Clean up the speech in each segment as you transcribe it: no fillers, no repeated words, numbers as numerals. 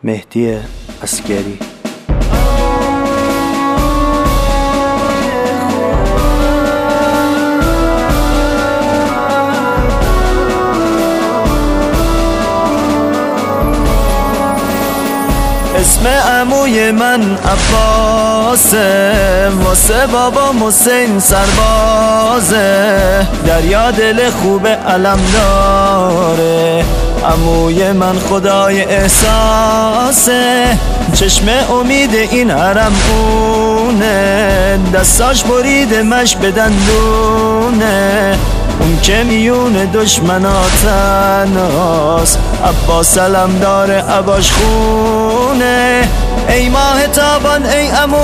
مهدی عسگری. اسم عموی من عباسه، واسه بابا حسین سربازه، دریا دل خوب علم داره. عموی من خدای احساسه، چشم امید این حرم اونه، دستاش بریده مش به دندونه، اون که میون دشمناتن هاست. عباس سلام داره عباش خونه، ای ماه تابان ای عمو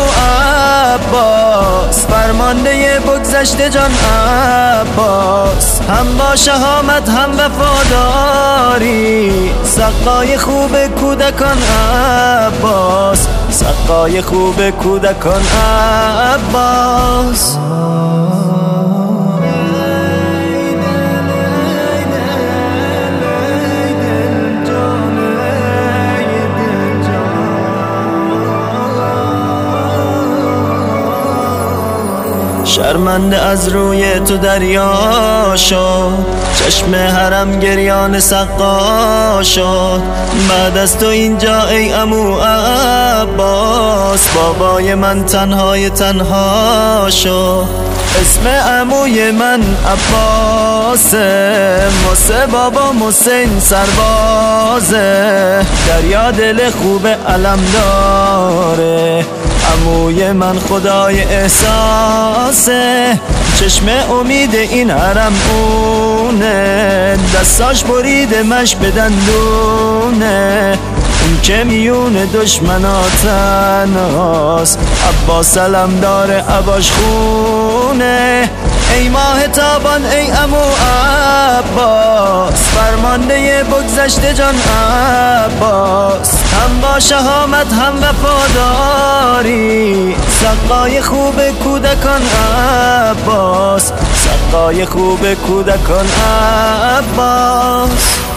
عباس، فرمانده بگذشته جان عباس، هم با شهامت هم وفاداری، سقای خوب کودکان عباس، سقای خوب کودکان عباس. شرمنده از روی تو دریا شد، چشم حرم گریان سقا شد، بعد از تو اینجا ای عمو عباس، بابای من تنهای تنها شد. اسم عموی من عباسه، واسه بابا حسین سربازه، دریا دل خوب علم داره. عموی من خدای احساسه، چشم امید این حرم اونه، دستاش بریده مش به دندونه، اون که میون دشمناتن هاست. عباس سلام داره عباش خونه، ای ماه تابان ای عمو عباس، فرمانده بگذشته جان عباس، هم با شهامت هم وفاداری، سقای خوب کودکان عباس، سقای خوب کودکان عباس.